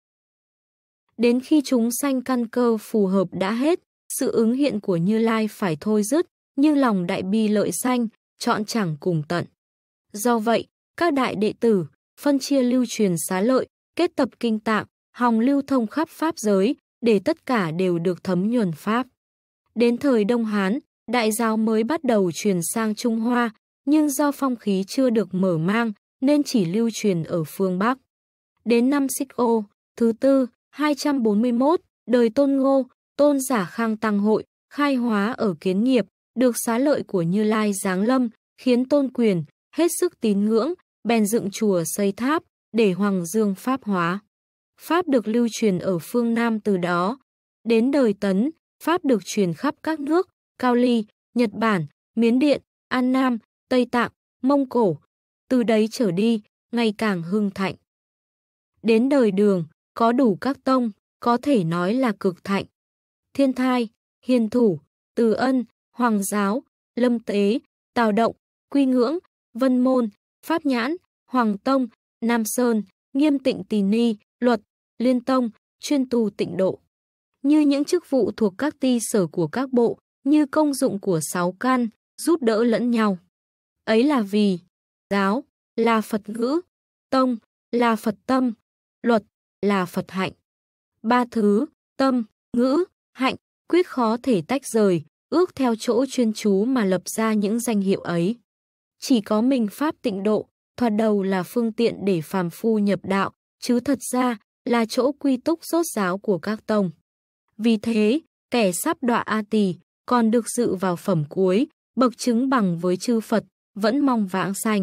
Đến khi chúng sanh căn cơ phù hợp đã hết, sự ứng hiện của Như Lai phải thôi dứt, nhưng lòng đại bi lợi sanh, chọn chẳng cùng tận. Do vậy, các đại đệ tử, phân chia lưu truyền xá lợi, kết tập kinh tạng, hòng lưu thông khắp Pháp giới, để tất cả đều được thấm nhuần Pháp. Đến thời Đông Hán, đại giáo mới bắt đầu truyền sang Trung Hoa, nhưng do phong khí chưa được mở mang, nên chỉ lưu truyền ở phương Bắc. Đến năm Xích Ô, thứ tư, hai trăm bốn mươi mốt, đời Tôn Ngô, Tôn Giả Khang Tăng Hội, khai hóa ở Kiến Nghiệp, được xá lợi của Như Lai giáng lâm, khiến Tôn Quyền hết sức tín ngưỡng, bèn dựng chùa xây tháp, để Hoàng Dương Pháp hóa. Pháp được lưu truyền ở phương Nam từ đó. Đến đời Tấn, Pháp được truyền khắp các nước Cao Ly, Nhật Bản, Miến Điện, An Nam, Tây Tạng, Mông Cổ. Từ đấy trở đi, ngày càng hưng thịnh. Đến đời Đường, có đủ các tông, có thể nói là cực thịnh. Thiên Thai, Hiền Thủ, Từ Ân, Hoàng Giáo, Lâm Tế, Tào Động, Quy Ngưỡng, Vân Môn, Pháp Nhãn, Hoàng Tông, Nam Sơn, Nghiêm Tịnh Tỳ Ni, Luật, Liên Tông, chuyên tu tịnh độ. Như những chức vụ thuộc các ty sở của các bộ, như công dụng của sáu căn, giúp đỡ lẫn nhau. Ấy là vì giáo là Phật ngữ, tông là Phật tâm, luật là Phật hạnh. Ba thứ, tâm, ngữ, hạnh, quyết khó thể tách rời, ước theo chỗ chuyên chú mà lập ra những danh hiệu ấy. Chỉ có mình Pháp tịnh độ, thoạt đầu là phương tiện để phàm phu nhập đạo, chứ thật ra là chỗ quy túc rốt ráo của các tông. Vì thế, kẻ sắp đọa A Tỳ, còn được dự vào phẩm cuối, bậc chứng bằng với chư Phật, vẫn mong vãng sanh.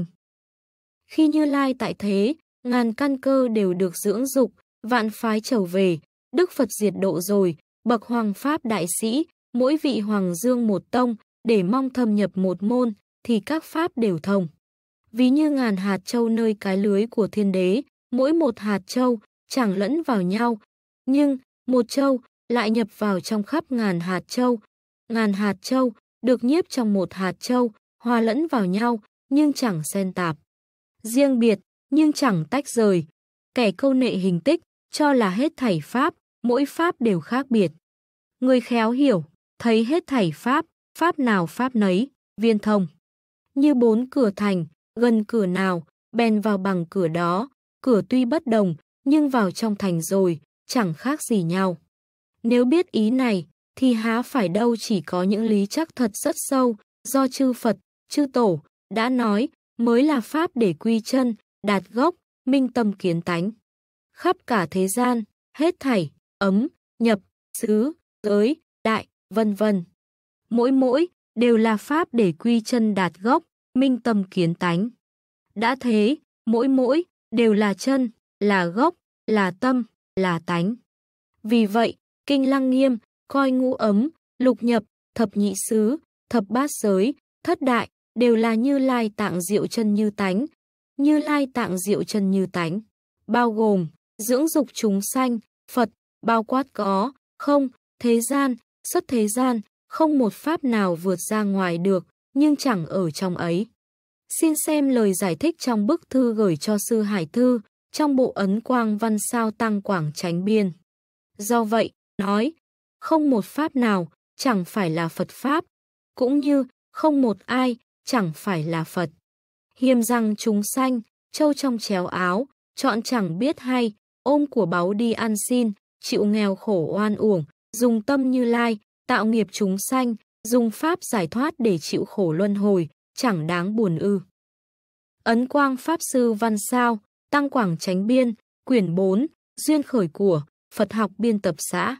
Khi Như Lai tại thế, ngàn căn cơ đều được dưỡng dục, vạn phái trở về, Đức Phật diệt độ rồi, bậc hoàng pháp đại sĩ, mỗi vị hoàng dương một tông, để mong thâm nhập một môn, thì các pháp đều thông. Ví như ngàn hạt châu nơi cái lưới của thiên đế, mỗi một hạt châu chẳng lẫn vào nhau, nhưng một châu lại nhập vào trong khắp ngàn hạt châu. Ngàn hạt châu được nhiếp trong một hạt châu, hòa lẫn vào nhau, nhưng chẳng xen tạp. Riêng biệt, nhưng chẳng tách rời. Kẻ câu nệ hình tích, cho là hết thảy pháp, mỗi pháp đều khác biệt. Người khéo hiểu, thấy hết thảy pháp, pháp nào pháp nấy, viên thông. Như bốn cửa thành, gần cửa nào, bèn vào bằng cửa đó, cửa tuy bất đồng, nhưng vào trong thành rồi, chẳng khác gì nhau. Nếu biết ý này, thì há phải đâu chỉ có những lý chắc thật rất sâu, do chư Phật, chư Tổ, đã nói, mới là pháp để quy chân, đạt gốc, minh tâm kiến tánh. Khắp cả thế gian, hết thảy, ấm, nhập, xứ, giới, đại, vân vân. Mỗi mỗi, đều là pháp để quy chân đạt gốc, minh tâm kiến tánh. Đã thế, mỗi mỗi, đều là chân, là gốc, là tâm, là tánh. Vì vậy, Kinh Lăng Nghiêm, coi ngũ ấm, lục nhập, thập nhị xứ, thập bát giới, thất đại, đều là Như Lai tạng diệu chân như tánh. Như Lai tạng diệu chân như tánh, bao gồm, dưỡng dục chúng sanh, Phật, bao quát có, không, thế gian, xuất thế gian, không một pháp nào vượt ra ngoài được, nhưng chẳng ở trong ấy. Xin xem lời giải thích trong bức thư gửi cho Sư Hải Thư, trong bộ Ấn Quang Văn Sao Tăng Quảng Chánh Biên. Do vậy, nói, không một pháp nào, chẳng phải là Phật Pháp, cũng như không một ai, chẳng phải là Phật. Hiềm rằng chúng sanh, trâu trong chéo áo, chọn chẳng biết hay, ôm của báu đi ăn xin, chịu nghèo khổ oan uổng, dùng tâm Như Lai, tạo nghiệp chúng sanh, dùng pháp giải thoát để chịu khổ luân hồi, chẳng đáng buồn ư. Ấn Quang Pháp Sư Văn Sao, Tăng Quảng Chánh Biên, quyển bốn, Duyên khởi của, Phật học biên tập xã.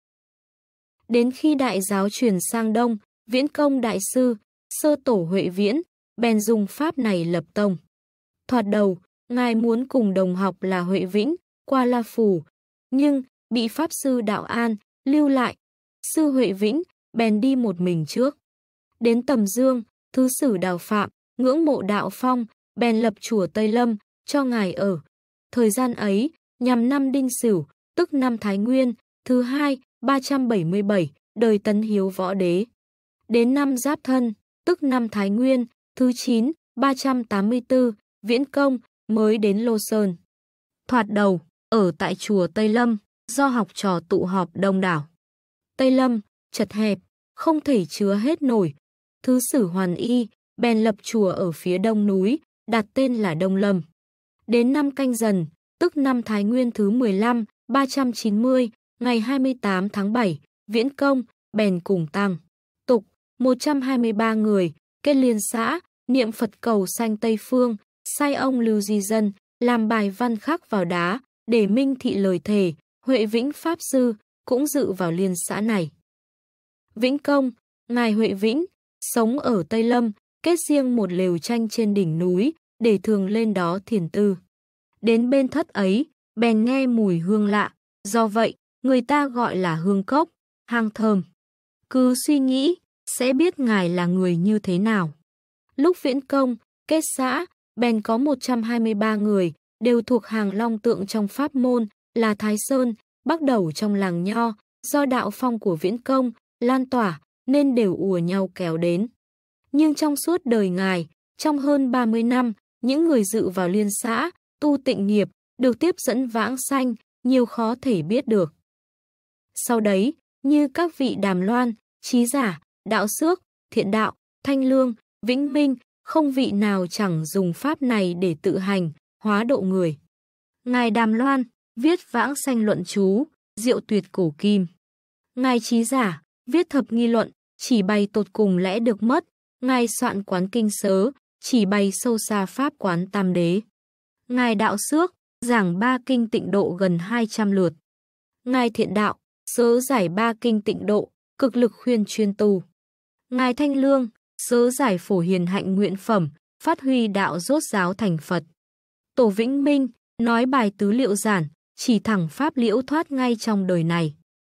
Đến khi đại giáo truyền sang Đông, Viễn Công Đại Sư, Sơ Tổ Huệ Viễn, bèn dùng pháp này lập tông. Thoạt đầu, Ngài muốn cùng đồng học là Huệ Vĩnh, qua La Phù, nhưng bị Pháp Sư Đạo An lưu lại. Sư Huệ Vĩnh bèn đi một mình trước. Đến Tầm Dương, Thứ Sử Đào Phạm, ngưỡng mộ Đạo Phong, bèn lập chùa Tây Lâm, cho Ngài ở. Thời gian ấy, nhằm năm Đinh Sửu, tức năm Thái Nguyên, thứ hai, ba trăm bảy mươi bảy, đời Tấn Hiếu Võ Đế. Đến năm Giáp Thân, tức năm Thái Nguyên, thứ chín, ba trăm tám mươi tư, Viễn Công, mới đến Lô Sơn. Thoạt đầu, ở tại chùa Tây Lâm, do học trò tụ họp đông đảo. Tây Lâm, chật hẹp, không thể chứa hết nổi. Thứ Sử Hoàn Y, bèn lập chùa ở phía đông núi, đặt tên là Đông Lâm. Đến năm Canh Dần, tức năm Thái Nguyên thứ mười lăm, ba trăm chín mươi, ngày hai mươi tám tháng bảy, Viễn Công, bèn cùng tăng tục, một trăm hai mươi ba người, kết liên xã, niệm Phật cầu sanh Tây Phương, sai ông Lưu Di Dân, làm bài văn khắc vào đá, để minh thị lời thề. Huệ Vĩnh Pháp Sư cũng dự vào liên xã này. Vĩnh Công, Ngài Huệ Vĩnh, sống ở Tây Lâm, kết riêng một lều tranh trên đỉnh núi, để thường lên đó thiền tư. Đến bên thất ấy, bèn nghe mùi hương lạ, do vậy, người ta gọi là hương cốc, hang thơm. Cứ suy nghĩ, sẽ biết ngài là người như thế nào. Lúc Viễn Công kết xã, bèn có một trăm hai mươi ba người, đều thuộc hàng long tượng trong pháp môn, là Thái Sơn, bắt đầu trong làng Nho, do đạo phong của Viễn Công lan tỏa nên đều ùa nhau kéo đến. Nhưng trong suốt đời ngài, trong hơn ba mươi năm, những người dự vào liên xã, tu tịnh nghiệp, được tiếp dẫn vãng sanh, nhiều khó thể biết được. Sau đấy, như các vị Đàm Loan, Trí Giả, Đạo Xước, Thiện Đạo, Thanh Lương, Vĩnh Minh, không vị nào chẳng dùng pháp này để tự hành, hóa độ người. Ngài Đàm Loan, viết vãng sanh luận chú, diệu tuyệt cổ kim. Ngài Trí Giả, viết thập nghi luận, chỉ bày tột cùng lẽ được mất. Ngài soạn quán kinh sớ, chỉ bày sâu xa pháp quán tam đế. Ngài Đạo Xước, giảng ba kinh tịnh độ gần hai trăm lượt. Ngài Thiện Đạo, sớ giải ba kinh tịnh độ, cực lực khuyên chuyên tu. Ngài Thanh Lương, sớ giải phổ hiền hạnh nguyện phẩm, phát huy đạo rốt giáo thành Phật. Tổ Vĩnh Minh, nói bài tứ liệu giản, chỉ thẳng pháp liễu thoát ngay trong đời này.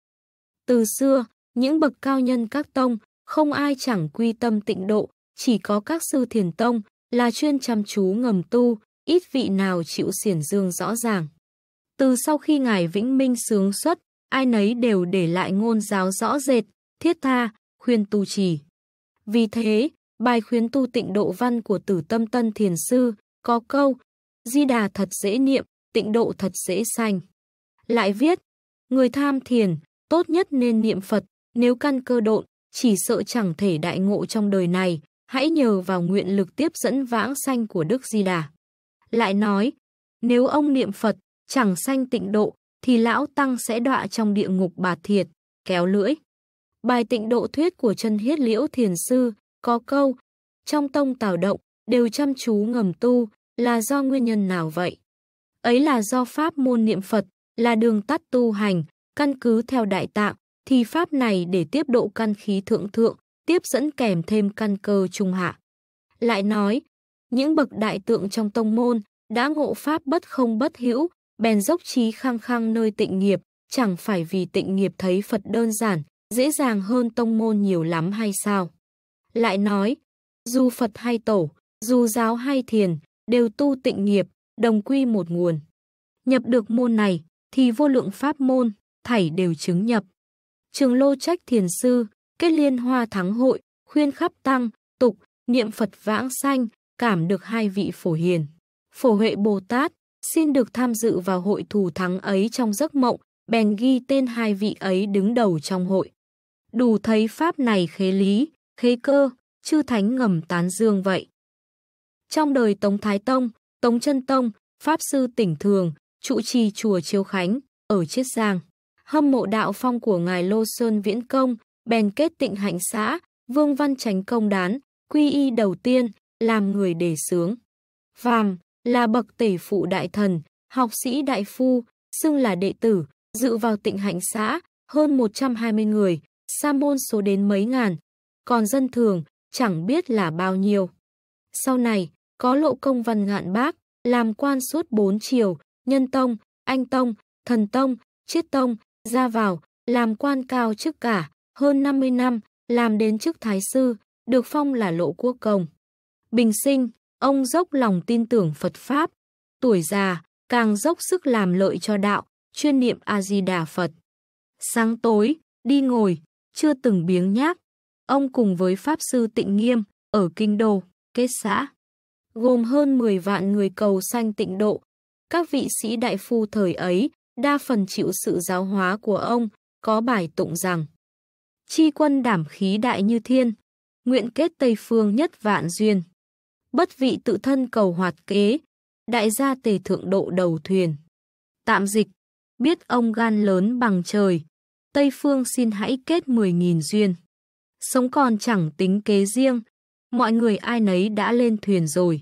Từ xưa, những bậc cao nhân các tông, không ai chẳng quy tâm tịnh độ, chỉ có các sư thiền tông là chuyên chăm chú ngầm tu, ít vị nào chịu xiển dương rõ ràng. Từ sau khi ngài Vĩnh Minh xướng xuất, ai nấy đều để lại ngôn giáo rõ rệt, thiết tha, khuyên tu trì. Vì thế, bài khuyến tu tịnh độ văn của Tử Tâm Tân Thiền Sư có câu: Di Đà thật dễ niệm, tịnh độ thật dễ sanh. Lại viết: người tham thiền, tốt nhất nên niệm Phật, nếu căn cơ độn, chỉ sợ chẳng thể đại ngộ trong đời này, hãy nhờ vào nguyện lực tiếp dẫn vãng sanh của Đức Di Đà. Lại nói, nếu ông niệm Phật, chẳng sanh tịnh độ, thì lão tăng sẽ đọa trong địa ngục bạt thiệt, kéo lưỡi. Bài tịnh độ thuyết của Chân Hiết Liễu Thiền Sư có câu: trong tông Tào Động, đều chăm chú ngầm tu, là do nguyên nhân nào vậy? Ấy là do pháp môn niệm Phật, là đường tắt tu hành, căn cứ theo Đại Tạng, thì pháp này để tiếp độ căn khí thượng thượng, tiếp dẫn kèm thêm căn cơ trung hạ. Lại nói, những bậc đại tượng trong tông môn, đã ngộ pháp bất không bất hữu, bèn dốc trí khăng khăng nơi tịnh nghiệp, chẳng phải vì tịnh nghiệp thấy Phật đơn giản, dễ dàng hơn tông môn nhiều lắm hay sao? Lại nói, dù Phật hay Tổ, dù giáo hay thiền, đều tu tịnh nghiệp, đồng quy một nguồn. Nhập được môn này, thì vô lượng pháp môn, thảy đều chứng nhập. Trường Lô Trách Thiền Sư, kết liên hoa thắng hội, khuyên khắp tăng, tục, niệm Phật vãng sanh, cảm được hai vị phổ hiền. Phổ Huệ Bồ Tát, xin được tham dự vào hội thù thắng ấy trong giấc mộng, bèn ghi tên hai vị ấy đứng đầu trong hội. Đủ thấy pháp này khế lý, khế cơ, chư thánh ngầm tán dương vậy. Trong đời Tống Thái Tông, Tống Chân Tông, Pháp Sư Tỉnh Thường, trụ trì chùa Chiếu Khánh, ở Chiết Giang. Hâm mộ đạo phong của ngài Lô Sơn Viễn Công, bèn kết tịnh hạnh xã, Vương Văn Chánh Công đán, quy y đầu tiên, làm người đề xướng. Phàm là bậc tể phụ đại thần, học sĩ đại phu, xưng là đệ tử, dự vào tịnh hạnh xã, hơn một trăm hai mươi người, sa môn số đến mấy ngàn, còn dân thường, chẳng biết là bao nhiêu. Sau này, có Lộ Công Văn Ngạn Bác, làm quan suốt bốn triều, Nhân Tông, Anh Tông, Thần Tông, Chiết Tông, ra vào, làm quan cao chức cả, hơn năm mươi năm, làm đến chức Thái Sư, được phong là Lộ Quốc Công. Bình sinh, ông dốc lòng tin tưởng Phật Pháp, tuổi già, càng dốc sức làm lợi cho đạo, chuyên niệm A-di-đà Phật. Sáng tối, đi ngồi, chưa từng biếng nhác, ông cùng với Pháp Sư Tịnh Nghiêm, ở Kinh Đô, kết xã. Gồm hơn mười vạn người cầu sanh tịnh độ. Các vị sĩ đại phu thời ấy, đa phần chịu sự giáo hóa của ông, có bài tụng rằng: chi quân đảm khí đại như thiên, nguyện kết Tây Phương nhất vạn duyên. Bất vị tự thân cầu hoạt kế, đại gia tề thượng độ đầu thuyền. Tạm dịch, biết ông gan lớn bằng trời, Tây Phương xin hãy kết mười nghìn duyên. Sống còn chẳng tính kế riêng, mọi người ai nấy đã lên thuyền rồi.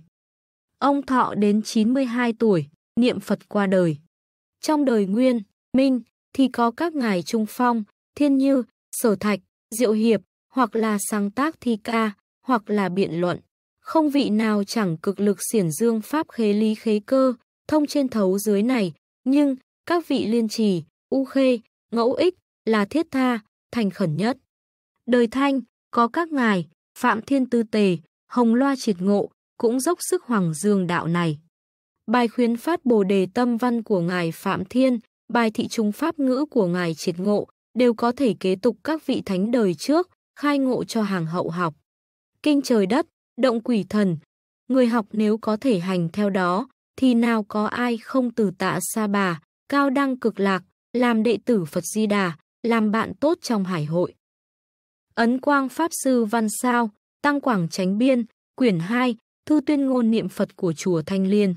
Ông thọ đến chín mươi hai tuổi, niệm Phật qua đời. Trong đời Nguyên, Minh thì có các ngài Trung Phong, Thiên Như, Sở Thạch, Diệu Hiệp, hoặc là sáng tác thi ca, hoặc là biện luận. Không vị nào chẳng cực lực xiển dương pháp khế lý khế cơ, thông trên thấu dưới này, nhưng các vị Liên Trì, U Khê, Ngẫu Ích là thiết tha, thành khẩn nhất. Đời Thanh, có các ngài, Phạm Thiên Tư Tề, Hồng Loa Triệt Ngộ, cũng dốc sức hoằng dương đạo này. Bài khuyến phát Bồ Đề Tâm Văn của ngài Phạm Thiên, bài thị trung pháp ngữ của ngài Triệt Ngộ, đều có thể kế tục các vị thánh đời trước, khai ngộ cho hàng hậu học. Kinh trời đất, động quỷ thần, người học nếu có thể hành theo đó, thì nào có ai không từ tạ Sa Bà, cao đăng cực lạc, làm đệ tử Phật Di Đà, làm bạn tốt trong hải hội. Ấn Quang Pháp Sư Văn Sao, Tăng Quảng Chánh Biên, quyển hai, thư tuyên ngôn niệm Phật của chùa Thanh Liên.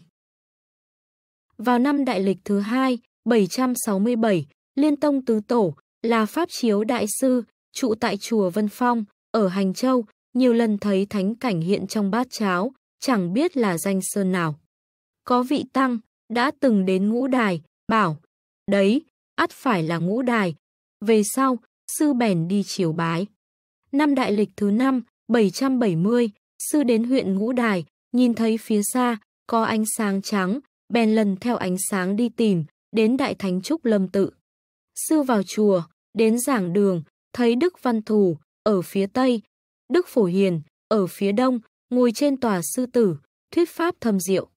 Vào năm đại lịch thứ hai, bảy trăm sáu mươi bảy, Liên Tông Tứ Tổ, là Pháp Chiếu Đại Sư, trụ tại chùa Vân Phong, ở Hành Châu, nhiều lần thấy thánh cảnh hiện trong bát cháo, chẳng biết là danh sơn nào. Có vị tăng, đã từng đến ngũ đài, bảo, đấy, ắt phải là ngũ đài. Về sau, sư bèn đi chiếu bái. Năm đại lịch thứ năm, bảy trăm bảy mươi, sư đến huyện Ngũ Đài, nhìn thấy phía xa, có ánh sáng trắng, bèn lần theo ánh sáng đi tìm, đến Đại Thánh Trúc Lâm Tự. Sư vào chùa, đến giảng đường, thấy Đức Văn Thù, ở phía tây, Đức Phổ Hiền, ở phía đông, ngồi trên tòa sư tử, thuyết pháp thâm diệu.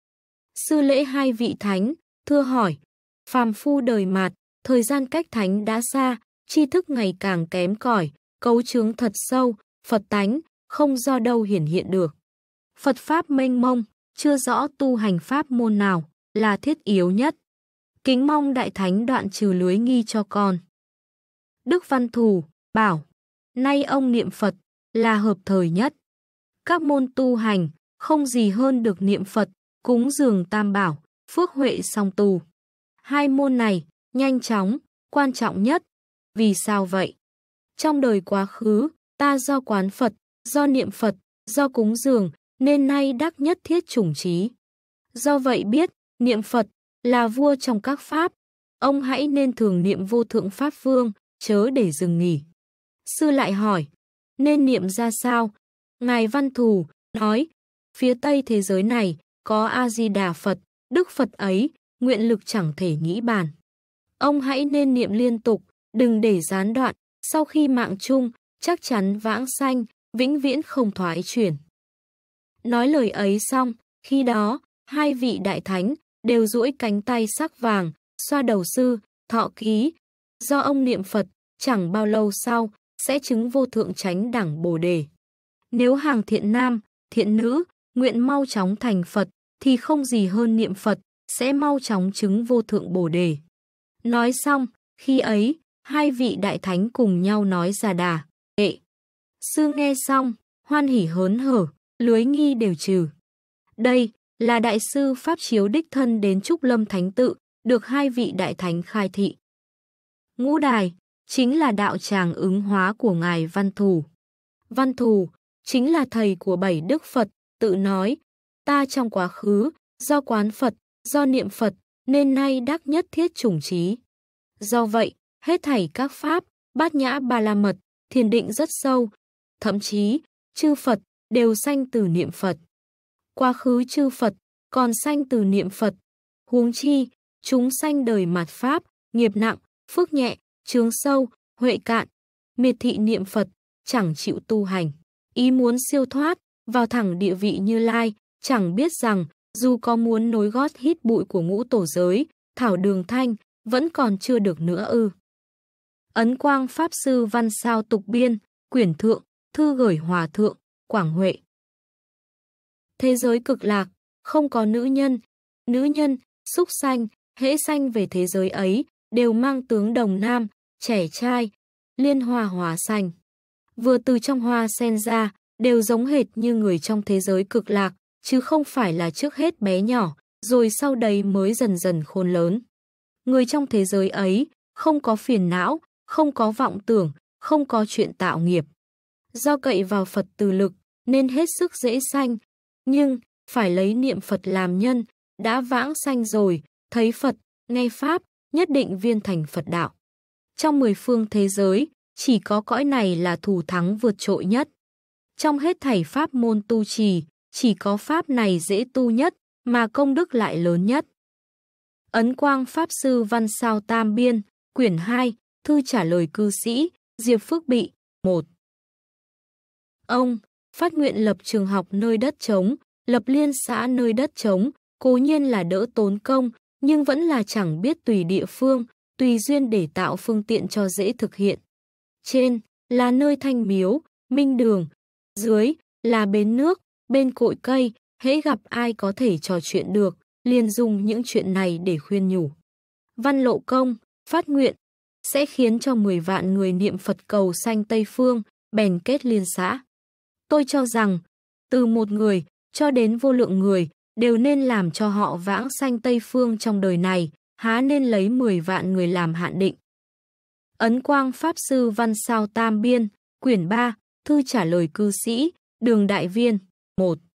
Sư lễ hai vị thánh, thưa hỏi, phàm phu đời mạt, thời gian cách thánh đã xa, tri thức ngày càng kém cỏi, cấu chướng thật sâu, Phật tánh, không do đâu hiển hiện được. Phật Pháp mênh mông, chưa rõ tu hành pháp môn nào, là thiết yếu nhất. Kính mong Đại Thánh đoạn trừ lưới nghi cho con. Đức Văn Thù, bảo, nay ông niệm Phật, là hợp thời nhất. Các môn tu hành, không gì hơn được niệm Phật, cúng dường tam bảo, phước huệ song tu. Hai môn này, nhanh chóng, quan trọng nhất. Vì sao vậy? Trong đời quá khứ, ta do quán Phật, do niệm Phật, do cúng dường, nên nay đắc nhất thiết chủng trí. Do vậy biết, niệm Phật là vua trong các pháp. Ông hãy nên thường niệm vô thượng Pháp Vương, chớ để dừng nghỉ. Sư lại hỏi, nên niệm ra sao? Ngài Văn Thù nói, phía tây thế giới này, có A-di-đà Phật, Đức Phật ấy, nguyện lực chẳng thể nghĩ bàn. Ông hãy nên niệm liên tục, đừng để gián đoạn, sau khi mạng chung, chắc chắn vãng sanh, vĩnh viễn không thoái chuyển. Nói lời ấy xong, khi đó, hai vị đại thánh đều duỗi cánh tay sắc vàng, xoa đầu sư, thọ ký. Do ông niệm Phật, chẳng bao lâu sau, sẽ chứng vô thượng chánh đẳng Bồ Đề. Nếu hàng thiện nam, thiện nữ, nguyện mau chóng thành Phật, thì không gì hơn niệm Phật, sẽ mau chóng chứng vô thượng Bồ Đề. Nói xong, khi ấy, hai vị đại thánh cùng nhau nói Già Đà, Ệ. Sư nghe xong, hoan hỉ hớn hở, lưới nghi đều trừ. Đây là đại sư Pháp Chiếu đích thân đến Trúc Lâm Thánh Tự, được hai vị đại thánh khai thị. Ngũ Đài chính là đạo tràng ứng hóa của ngài Văn Thù. Văn Thù chính là thầy của bảy Đức Phật, tự nói, ta trong quá khứ, do quán Phật, do niệm Phật, nên nay đắc nhất thiết chủng trí. Do vậy, hết thảy các pháp, bát nhã ba la mật, thiền định rất sâu, thậm chí, chư Phật đều sanh từ niệm Phật. Quá khứ chư Phật còn sanh từ niệm Phật, huống chi, chúng sanh đời mạt pháp, nghiệp nặng, phước nhẹ, chướng sâu, huệ cạn, miệt thị niệm Phật, chẳng chịu tu hành. Ý muốn siêu thoát, vào thẳng địa vị Như Lai, chẳng biết rằng, dù có muốn nối gót hít bụi của ngũ tổ giới, thảo đường thanh, vẫn còn chưa được nữa ư. Ấn Quang Pháp Sư Văn Sao tục biên, quyển thượng, thư gửi Hòa Thượng, Quảng Huệ. Thế giới cực lạc, không có nữ nhân, nữ nhân, súc sanh, hễ sanh về thế giới ấy, đều mang tướng đồng nam, trẻ trai, liên hoa hóa sanh. Vừa từ trong hoa sen ra, đều giống hệt như người trong thế giới cực lạc, chứ không phải là trước hết bé nhỏ, rồi sau đấy mới dần dần khôn lớn. Người trong thế giới ấy, không có phiền não, không có vọng tưởng, không có chuyện tạo nghiệp. Do cậy vào Phật từ lực, nên hết sức dễ sanh, nhưng phải lấy niệm Phật làm nhân, đã vãng sanh rồi, thấy Phật, nghe Pháp, nhất định viên thành Phật đạo. Trong mười phương thế giới, chỉ có cõi này là thù thắng vượt trội nhất. Trong hết thảy pháp môn tu trì, chỉ có pháp này dễ tu nhất, mà công đức lại lớn nhất. Ấn Quang Pháp Sư Văn Sao Tam Biên, quyển hai, thư trả lời cư sĩ, Diệp Phước Bị, một. Ông phát nguyện lập trường học nơi đất trống, lập liên xã nơi đất trống, cố nhiên là đỡ tốn công, nhưng vẫn là chẳng biết tùy địa phương, tùy duyên để tạo phương tiện cho dễ thực hiện. Trên là nơi thanh miếu, minh đường, dưới là bến nước, bên cội cây, hễ gặp ai có thể trò chuyện được, liền dùng những chuyện này để khuyên nhủ. Văn Lộ Công phát nguyện sẽ khiến cho mười vạn người niệm Phật cầu sanh Tây Phương, bèn kết liên xã. Tôi cho rằng, từ một người cho đến vô lượng người, đều nên làm cho họ vãng sanh Tây Phương trong đời này, há nên lấy mười vạn người làm hạn định. Ấn Quang Pháp Sư Văn Sao Tam Biên, quyển ba, thư trả lời cư sĩ, Đường Đại Viên, một.